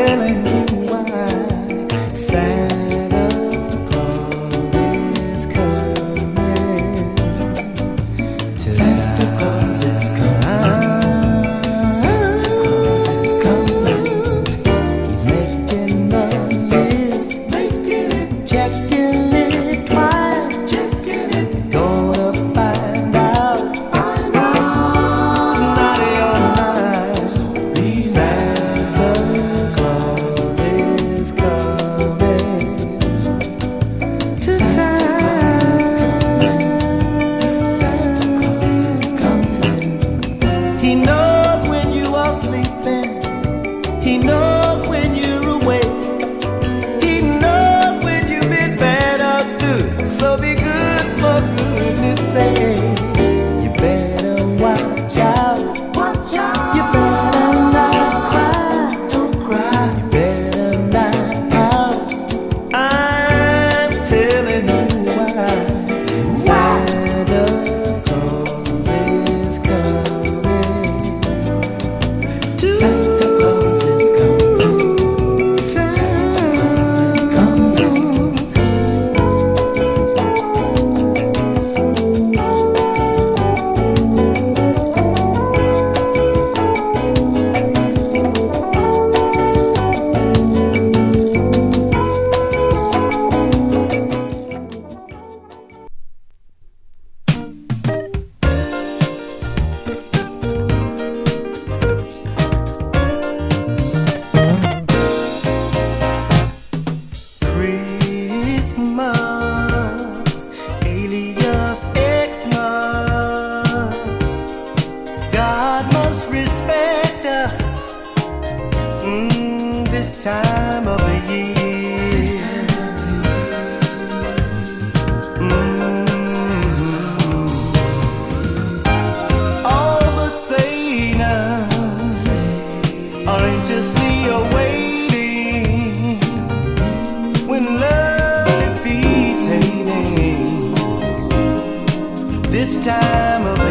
telling you why Santa Claus is coming. Santa Claus is coming. Santa Claus is coming. He's making a list, checking it twice. He's gonna find out who's naughty or nice. Santa Claus is coming to town. Santa Claus is coming. He knows when you are sleeping. He knows when you're awake. He knows when you've been bad or good. So be good for goodness sake. You better watch out. You better not cry. Don't cry. You better not pout. I'm telling you why. Santa Claus is coming. Santa Claus is coming. Santa Claus is coming. Christmas, alias Xmas. God must respect us this time of the year. All but Satan's are anxiously awaiting when love defeats hating this time of